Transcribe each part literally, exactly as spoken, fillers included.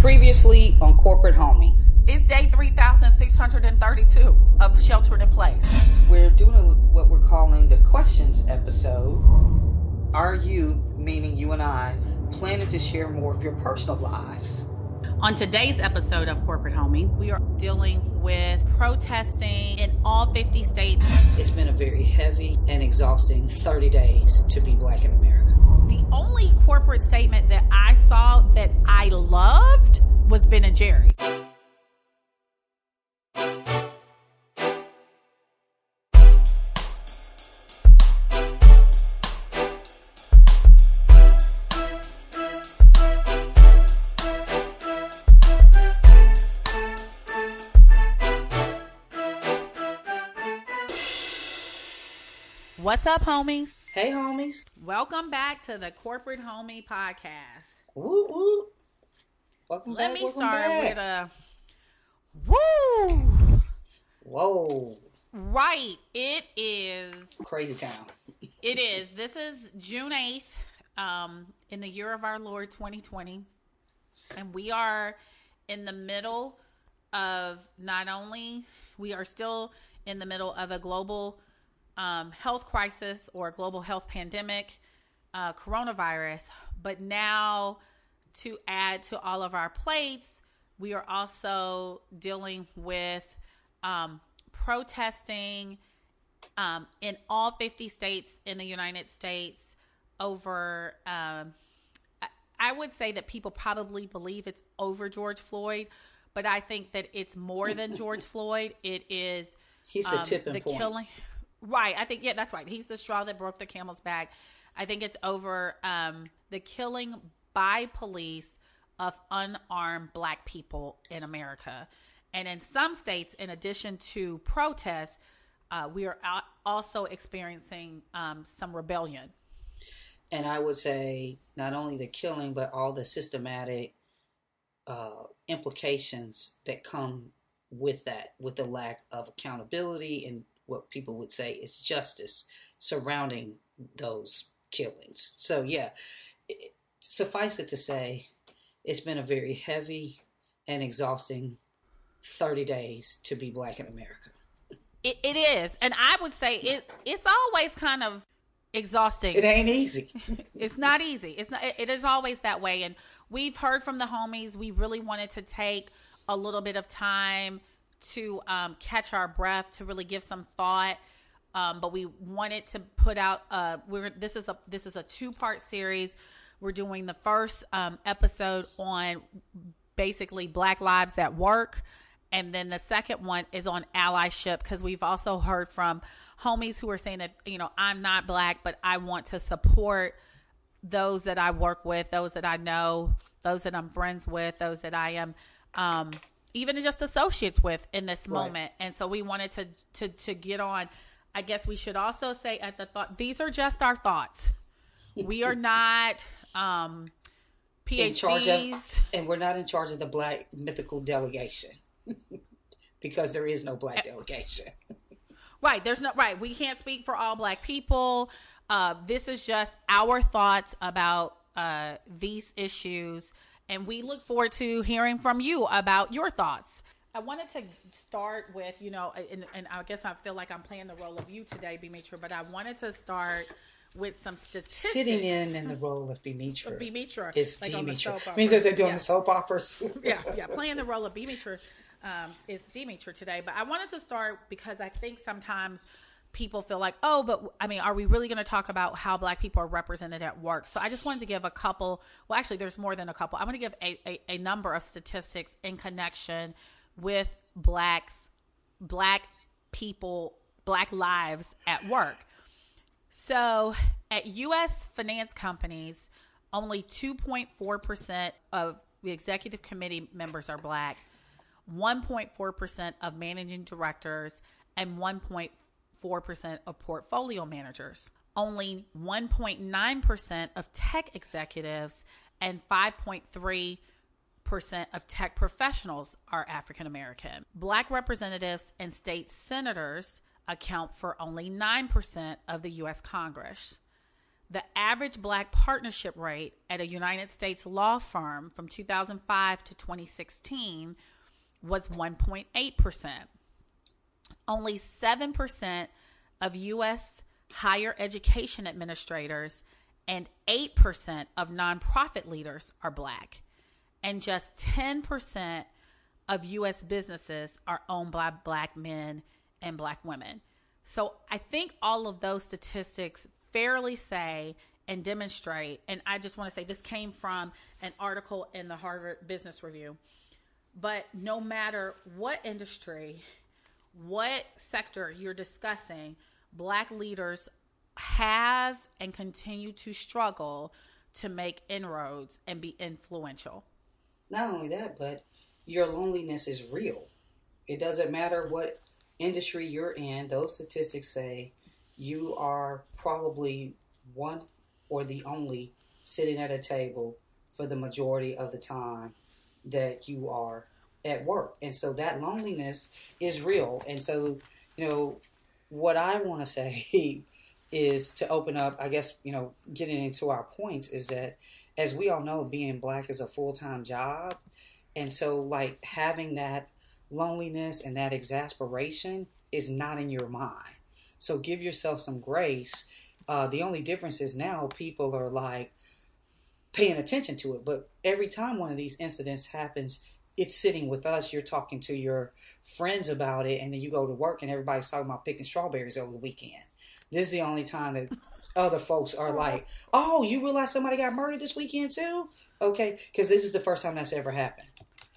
Previously on Corporate Homie. It's day three thousand six hundred thirty-two of Sheltering in Place. We're doing a, what we're calling the questions episode. Are you, meaning you and I, planning to share more of your personal lives? On today's episode of Corporate Homie, we are dealing with protesting in all fifty states. It's been a very heavy and exhausting thirty days to be black in America. The only corporate statement that I saw that I loved was Ben and Jerry. What's up, homies? Hey, homies. Welcome back to the Corporate Homie podcast. Woo woo. Welcome Let back. me welcome start back. with a woo. Whoa. Right. It is. Crazy town. It is. This is June eighth, um, in the year of our Lord twenty twenty. And we are in the middle of not only, we are still in the middle of a global um, health crisis or a global health pandemic, uh, coronavirus. But now, to add to all of our plates, we are also dealing with um, protesting um, in all fifty states in the United States over, um, I, I would say that people probably believe it's over George Floyd, but I think that it's more than George Floyd. It is He's the um, tipping the point. killing. Right. I think, yeah, that's right. He's the straw that broke the camel's back. I think it's over um, the killing by police of unarmed black people in America. And in some states, in addition to protests, uh, we are out also experiencing um, some rebellion. And I would say not only the killing, but all the systematic uh, implications that come with that, with the lack of accountability and what people would say is justice surrounding those killings. So yeah, it, suffice it to say, it's been a very heavy and exhausting thirty days to be black in America. It, it is. And I would say it. it's always kind of exhausting. It ain't easy. It's not easy. It's not. It is always that way. And we've heard from the homies. We really wanted to take a little bit of time to um, catch our breath, to really give some thought. Um, but we wanted to put out. Uh, we're this is a this is a two part series. We're doing the first um, episode on basically Black Lives at Work, and then the second one is on allyship, because we've also heard from homies who are saying that, you know, I'm not black, but I want to support those that I work with, those that I know, those that I'm friends with, those that I am um, even just associates with in this Right. moment. And so we wanted to to to get on. I guess we should also say at the thought, these are just our thoughts. We are not um, P H Ds. In charge of, and we're not in charge of the black mythical delegation because there is no black delegation. Right. There's no, right. We can't speak for all black people. Uh, this is just our thoughts about uh, these issues. And we look forward to hearing from you about your thoughts. I wanted to start with, you know, and, and I guess I feel like I'm playing the role of you today, Bimitra, but I wanted to start with some statistics. Sitting in in the role of Bimitra. Bimitra. Is like on the soap Dimitra. opera. Means as they're doing Yeah. the soap operas. yeah, yeah. Playing the role of Bimitra um, is Dimitra today. But I wanted to start because I think sometimes people feel like, oh, but I mean, are we really going to talk about how black people are represented at work? So I just wanted to give a couple. Well, actually, there's more than a couple. I'm going to give a, a, a number of statistics in connection with blacks, black people, black lives at work. So at U S finance companies, only two point four percent of the executive committee members are black, one point four percent of managing directors, and one point four percent of portfolio managers. Only one point nine percent of tech executives and five point three percent of tech professionals are African American. Black representatives and state senators account for only nine percent of the U S Congress. the average black partnership rate at a United States law firm from two thousand five to twenty sixteen was one point eight percent. Only seven percent of U S higher education administrators and eight percent of nonprofit leaders are black. And just ten percent of U S businesses are owned by black men and black women. So I think all of those statistics fairly say and demonstrate, and I just want to say this came from an article in the Harvard Business Review, but no matter what industry, what sector you're discussing, black leaders have and continue to struggle to make inroads and be influential. Not only that, but your loneliness is real. It doesn't matter what industry you're in. Those statistics say you are probably one or the only sitting at a table for the majority of the time that you are at work. And so that loneliness is real. And so, you know, what I want to say is to open up, I guess, you know, getting into our points is that, as we all know, being black is a full-time job. And so, like, having that loneliness and that exasperation is not in your mind. So give yourself some grace. Uh, the only difference is now people are, like, paying attention to it. But every time one of these incidents happens, it's sitting with us. You're talking to your friends about it, and then you go to work and everybody's talking about picking strawberries over the weekend. This is the only time that other folks are like, oh, you realize somebody got murdered this weekend too? Okay, because this is the first time that's ever happened.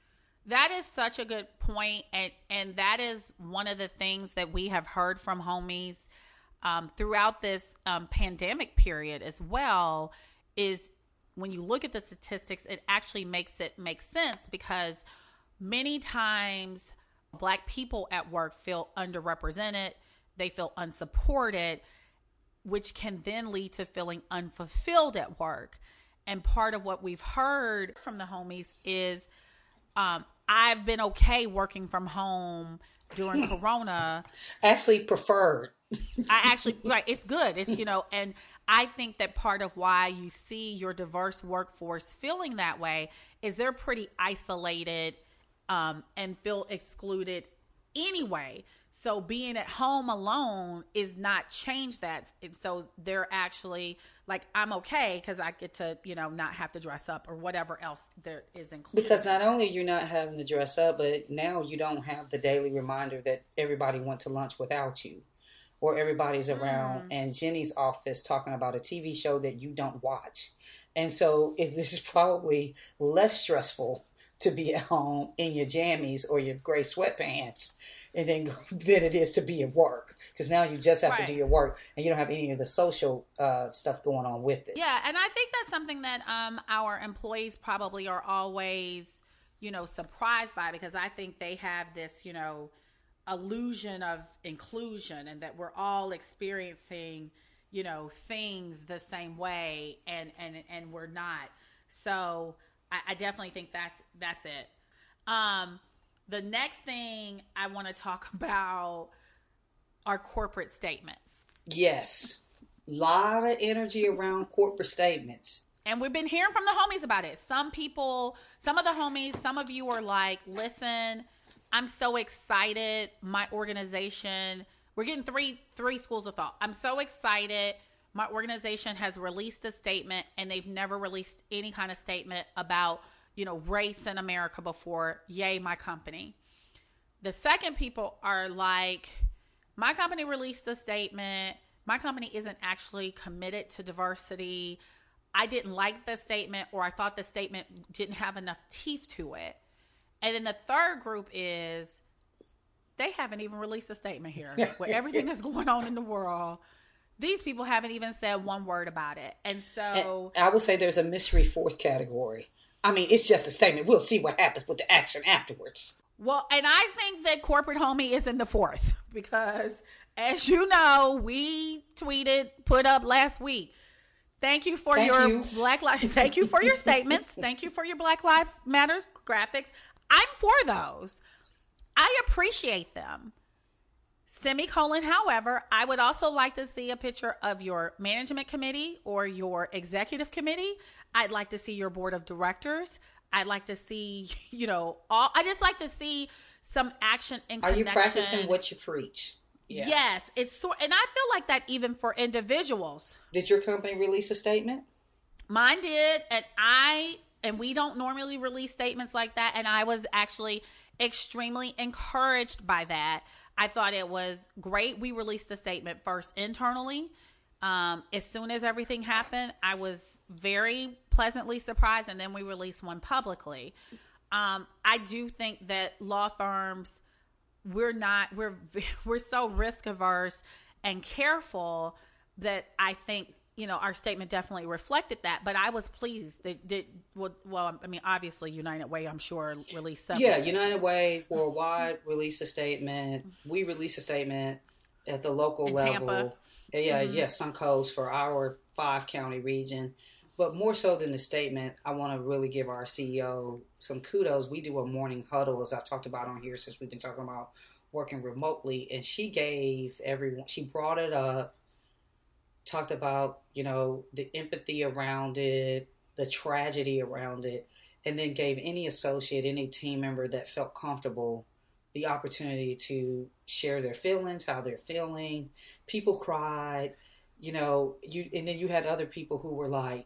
That is such a good point, and and that is one of the things that we have heard from homies um, throughout this um, pandemic period as well, is when you look at the statistics, it actually makes it make sense, because many times black people at work feel underrepresented, they feel unsupported, which can then lead to feeling unfulfilled at work. And part of what we've heard from the homies is, um, I've been okay working from home during Corona. Actually preferred. I actually, right, it's good. It's, you know, and I think that part of why you see your diverse workforce feeling that way is they're pretty isolated um, and feel excluded anyway. So being at home alone is not change that. And so they're actually like, I'm okay because I get to, you know, not have to dress up or whatever else there is included. Because not only you're not having to dress up, but now you don't have the daily reminder that everybody went to lunch without you, or everybody's around mm. and Jenny's office talking about a T V show that you don't watch. And so it is probably less stressful to be at home in your jammies or your gray sweatpants and then than it is to be at work, because now you just have right. to do your work and you don't have any of the social uh, stuff going on with it. Yeah, and I think that's something that um, our employees probably are always, you know, surprised by, because I think they have this, you know, illusion of inclusion and that we're all experiencing, you know, things the same way, and and and we're not. So I, I definitely think that's that's it. Um, the next thing I want to talk about are corporate statements. Yes, a lot of energy around corporate statements. And we've been hearing from the homies about it. Some people, some of the homies, some of you are like, listen, I'm so excited. My organization, we're getting three three schools of thought. I'm so excited. My organization has released a statement, and they've never released any kind of statement about, you know, race in America before. Yay, my company. The second people are like, my company released a statement. My company isn't actually committed to diversity. I didn't like the statement, or I thought the statement didn't have enough teeth to it. And then the third group is, they haven't even released a statement here with everything that's going on in the world. These people haven't even said one word about it. And so and I would say there's a mystery fourth category. I mean, it's just a statement. We'll see what happens with the action afterwards. Well, and I think that corporate homie is in the fourth, because as you know, we tweeted, put up last week, Thank you for thank your you. Black Lives. Thank you for your statements. Thank you for your Black Lives Matters graphics. I'm for those. I appreciate them. Semicolon, however, I would also like to see a picture of your management committee or your executive committee. I'd like to see your board of directors. I'd like to see, you know, all, I just like to see some action and Are connection. you practicing what you preach? Yeah. Yes. It's so, and I feel like that even for individuals. Did your company release a statement? Mine did. And I, and we don't normally release statements like that. And I was actually extremely encouraged by that. I thought it was great. We released a statement first internally. Um, as soon as everything happened, I was very pleasantly surprised, and then we released one publicly. Um, I do think that law firms, we're not, we're we're so risk averse and careful that I think, you know, our statement definitely reflected that. But I was pleased that, that well, well, I mean, obviously United Way, I'm sure, released something. Yeah, United Way Worldwide released a statement. We released a statement at the local In level. Tampa. Yeah, Mm-hmm. yeah, Suncoast for our five county region. But more so than the statement, I want to really give our C E O some kudos. We do a morning huddle, as I've talked about on here since we've been talking about working remotely. And she gave everyone, she brought it up, talked about, you know, the empathy around it, the tragedy around it, and then gave any associate, any team member that felt comfortable the opportunity to share their feelings, how they're feeling. People cried, you know, you, and then you had other people who were like,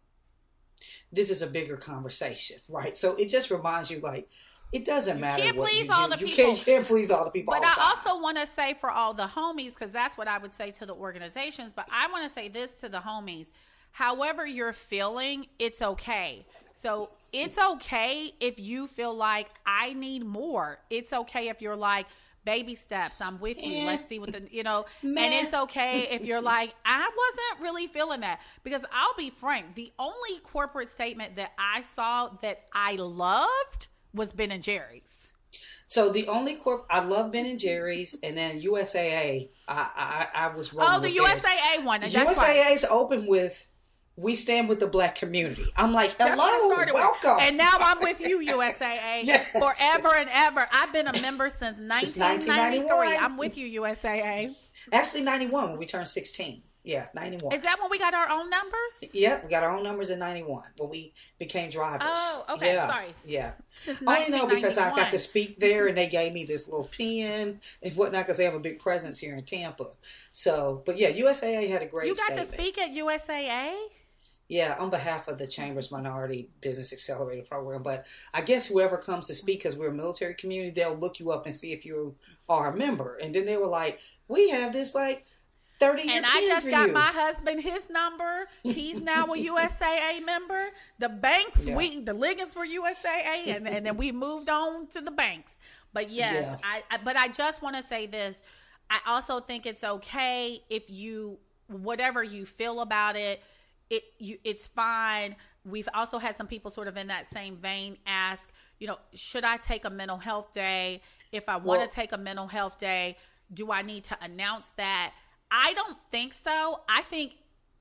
this is a bigger conversation, right? So it just reminds you, like, it doesn't You matter can't what please you all do. the You people. can't, you can't please all the people But all the time. I also want to say for all the homies, because that's what I would say to the organizations, but I want to say this to the homies. However you're feeling, it's okay. So it's okay if you feel like I need more. It's okay if you're like, baby steps, I'm with you. Eh. Let's see what the, you know, Meh. and it's okay if you're like, I wasn't really feeling that. Because I'll be frank, the only corporate statement that I saw that I loved was Ben and Jerry's. So the only corp I love Ben and Jerry's, and then U S A A. I I, I was rolling Oh, the with U S theirs. A A one. That's U S A right. A is open with, we stand with the black community. I'm like, That's what I hello, started with. welcome. And now I'm with you, U S A A, Yes. forever and ever. I've been a member since nineteen ninety-three. ninety-one. I'm with you, U S A A. Actually, ninety-one when we turned sixteen. Yeah, ninety-one. Is that when we got our own numbers? Yep, we got our own numbers in ninety-one when we became drivers. Oh, okay, Yeah, sorry. Yeah. Since I know because I got nineteen ninety-one. to speak there and they gave me this little pen and whatnot because they have a big presence here in Tampa. So, but yeah, U S A A had a great You got statement. to speak at U S A A? Yeah, on behalf of the Chamber's Minority Business Accelerator Program. But I guess whoever comes to speak, because we're a military community, they'll look you up and see if you are a member. And then they were like, we have this like thirty-year And pin I just for got you. my husband his number. He's now a U S A A member. The banks, Yeah. we the Liggins were U S A A, and, and then we moved on to the banks. But yes, Yeah. I, I but I just want to say this. I also think it's okay if you whatever you feel about it, it you it's fine. We've also had some people sort of in that same vein ask, you know, should I take a mental health day? If I want Well- to take a mental health day, do I need to announce that? I don't think so. I think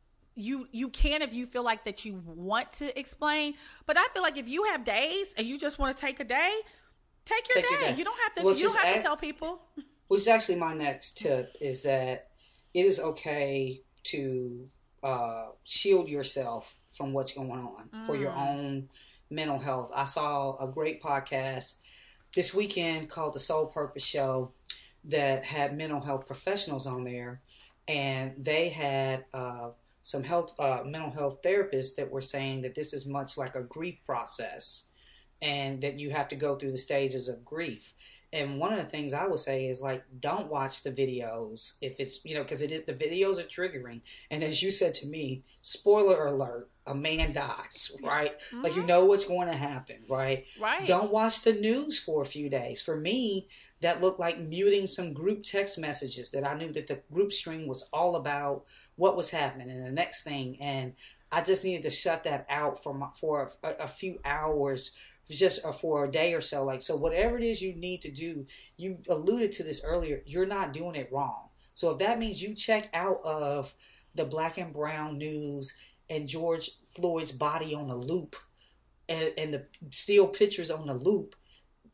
you you can if you feel like that you want to explain. But I feel like if you have days and you just want to take a day, take your, Take day. your day. You don't have to. Well, you don't just have to add- tell people. Which is actually my next tip, is that it is okay to uh, shield yourself from what's going on for your own mental health. I saw a great podcast this weekend called The Soul Purpose Show that had mental health professionals on there, and they had uh, some health uh, mental health therapists that were saying that this is much like a grief process, and that you have to go through the stages of grief. And one of the things I would say is, like, don't watch the videos if it's, you know, because it is, the videos are triggering. And as you said to me, spoiler alert, a man dies, right? Mm-hmm. Like, you know what's going to happen, right? Right. Don't watch the news for a few days. For me, that looked like muting some group text messages that I knew that the group stream was all about what was happening and the next thing. And I just needed to shut that out for my, for a, a few hours, just for a day or so. Like, so whatever it is you need to do, you alluded to this earlier, you're not doing it wrong. So if that means you check out of the black and brown news and George Floyd's body on a loop and, and the still pictures on the loop,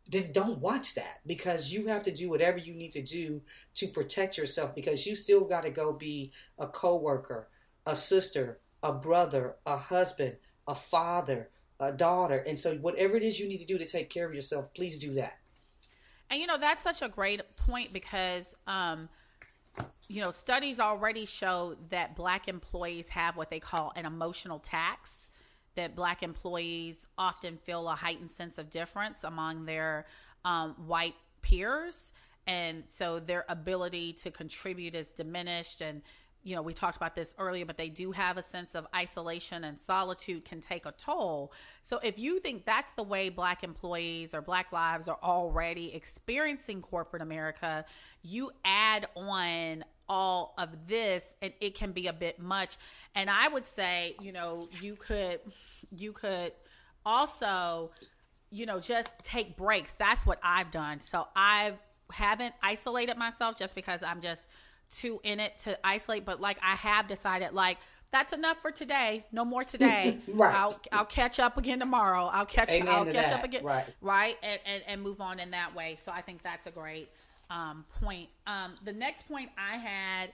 then don't watch that, because you have to do whatever you need to do to protect yourself, because you still got to go be a coworker, a sister, a brother, a husband, a father, a daughter. And so whatever it is you need to do to take care of yourself, please do that. And, you know, that's such a great point because, um, you know, studies already show that Black employees have what they call an emotional tax, that Black employees often feel a heightened sense of difference among their um, white peers. And so their ability to contribute is diminished. And, you know, we talked about this earlier, but they do have a sense of isolation, and solitude can take a toll. So if you think that's the way Black employees or Black lives are already experiencing corporate America, you add on all of this and it can be a bit much. And I would say, you know, you could, you could also, you know, just take breaks. That's what I've done. So I haven't isolated myself just because I'm just too in it to isolate. But like, I have decided, like, that's enough for today. No more today. Right. I'll I'll catch up again tomorrow. I'll catch Amen I'll to catch that. up again. Right. Right. And, and and move on in that way. So I think that's a great um, point. Um, the next point I had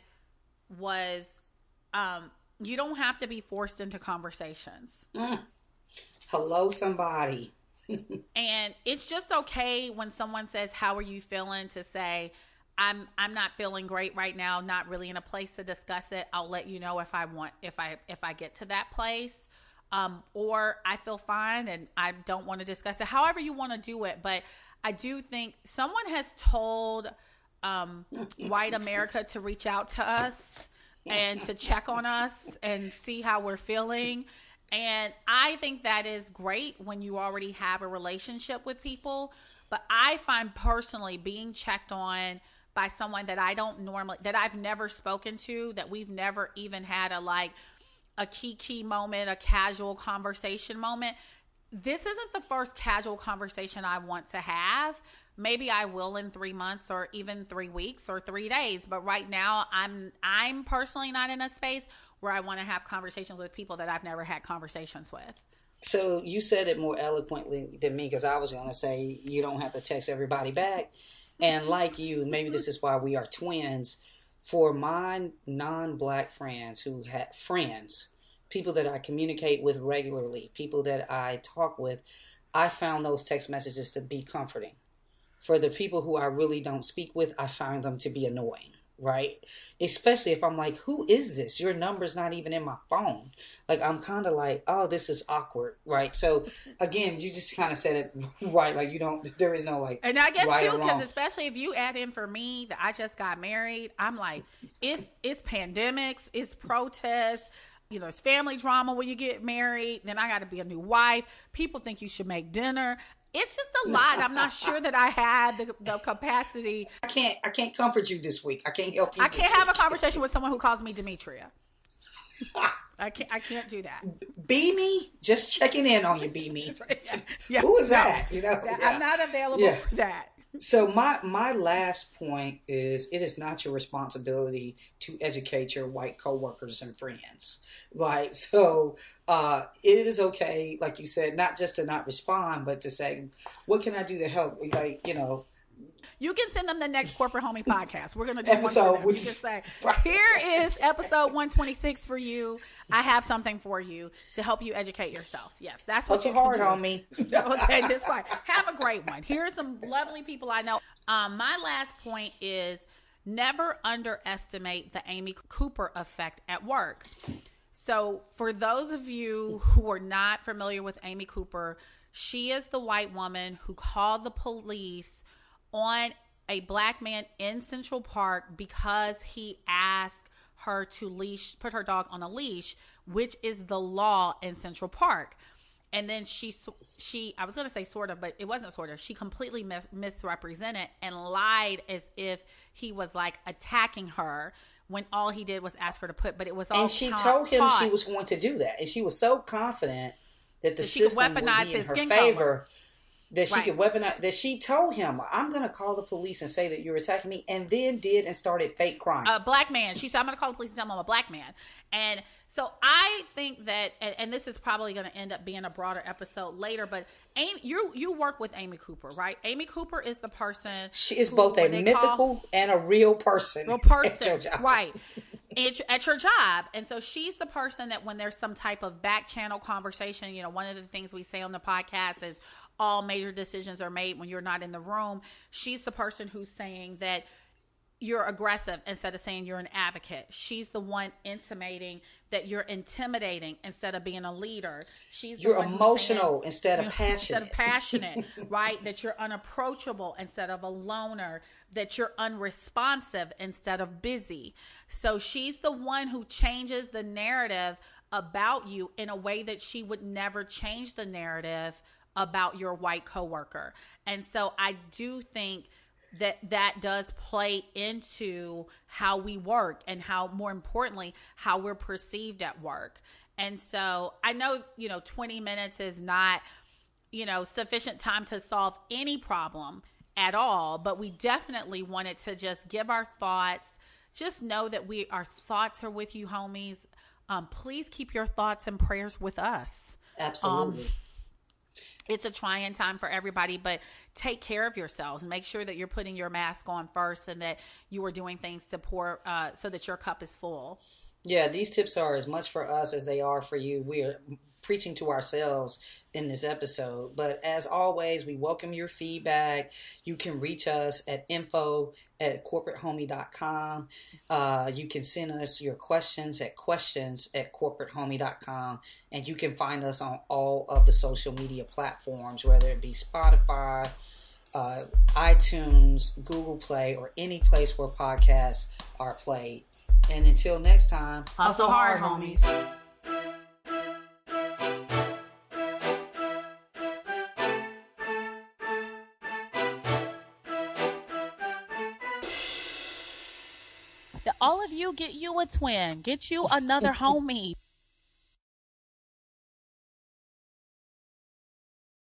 was um, you don't have to be forced into conversations. Mm. Hello, somebody. And it's just okay when someone says, "How are you feeling?" to say, I'm I'm not feeling great right now, not really in a place to discuss it. I'll let you know if I want if I if I get to that place. Um, or I feel fine and I don't want to discuss it. However you want to do it. But I do think someone has told um, white America to reach out to us and to check on us and see how we're feeling. And I think that is great when you already have a relationship with people. But I find personally being checked on by someone that I don't normally, that I've never spoken to, that we've never even had a like a key key moment, a casual conversation moment. This isn't the first casual conversation I want to have. Maybe I will in three months or even three weeks or three days. But right now, I'm I'm personally not in a space where I want to have conversations with people that I've never had conversations with. So you said it more eloquently than me, because I was going to say you don't have to text everybody back. And like you, maybe this is why we are twins. For my non-Black friends who have friends, people that I communicate with regularly, people that I talk with, I found those text messages to be comforting. For the people who I really don't speak with, I find them to be annoying, right? Especially if I'm like, who is this? Your number's not even in my phone. Like, I'm kind of like, oh, this is awkward, right? So, again, you just kind of said it right. Like, you don't, there is no like, and I guess right too, because wrong. especially if you add in for me that I just got married, I'm like, it's it's pandemics, it's protests. You know, it's family drama when you get married. Then I got to be a new wife. People think you should make dinner. It's just a lot. I'm not sure that I had the, the capacity. I can't, I can't comfort you this week. I can't help you. I can't this have week. a conversation with someone who calls me Demetria. I can't. I can't do that. Be me, just checking in on you. Be me. yeah. Yeah. Who is No. that? You know, Yeah. yeah. I'm not available Yeah. for that. So my my last point is, it is not your responsibility to educate your white coworkers and friends. Right. So uh, it is okay, like you said, not just to not respond, but to say, what can I do to help? Like, you know. You can send them the next Corporate Homie podcast. We're going to do Episode, one for them. which- You just say, right. here is episode one twenty-six for you. I have something for you to help you educate yourself. Yes, that's what Hustle you can hard, do. homie. Okay, that's fine. Have a great one. Here are some lovely people I know. Um, my last point is never underestimate the Amy Cooper effect at work. So for those of you who are not familiar with Amy Cooper, she is the white woman who called the police on a Black man in Central Park because he asked her to leash, put her dog on a leash, which is the law in Central Park. And then she, she, I was going to say sort of, but it wasn't sort of. She completely mis- misrepresented and lied as if he was like attacking her when all he did was ask her to put, but it was all And she ca- told him caught. she was going to do that. And she was so confident that the That she could system would weaponize be in his her skin favor. color. That she Right. could weaponize, that she told him, I'm going to call the police and say that you're attacking me, and then did and started fake crying. A black man. She said, I'm going to call the police and tell them I'm a black man. And so I think that, and, and this is probably going to end up being a broader episode later, but Amy, you you work with Amy Cooper, right? Amy Cooper is the person. She is who, both a they mythical call, and a real person. real person, at your job. right. At, at your job. And so she's the person that when there's some type of back channel conversation, you know, one of the things we say on the podcast is all major decisions are made when you're not in the room. She's the person who's saying that you're aggressive instead of saying you're an advocate. She's the one intimating that you're intimidating instead of being a leader. She's the You're one who's emotional saying, instead of you know, passionate. Instead of passionate, right? That you're unapproachable instead of a loner. That you're unresponsive instead of busy. So she's the one who changes the narrative about you in a way that she would never change the narrative about your white coworker. And so I do think that that does play into how we work and how, more importantly, how we're perceived at work. And so I know, you know, twenty minutes is not, you know, sufficient time to solve any problem at all, but we definitely wanted to just give our thoughts. Just know that we, our thoughts are with you, homies. Um, please keep your thoughts and prayers with us. Absolutely. Um, It's a trying time for everybody, but take care of yourselves. Make sure that you're putting your mask on first and that you are doing things to pour uh, so that your cup is full. Yeah, these tips are as much for us as they are for you. We are preaching to ourselves in this episode. But as always, we welcome your feedback. You can reach us at info at corporate homie dot com. Uh, you can send us your questions at questions at corporate homie dot com. And you can find us on all of the social media platforms, whether it be Spotify, uh, iTunes, Google Play, or any place where podcasts are played. And until next time, hustle hard, homies. All of you, get you a twin. Get you another homie.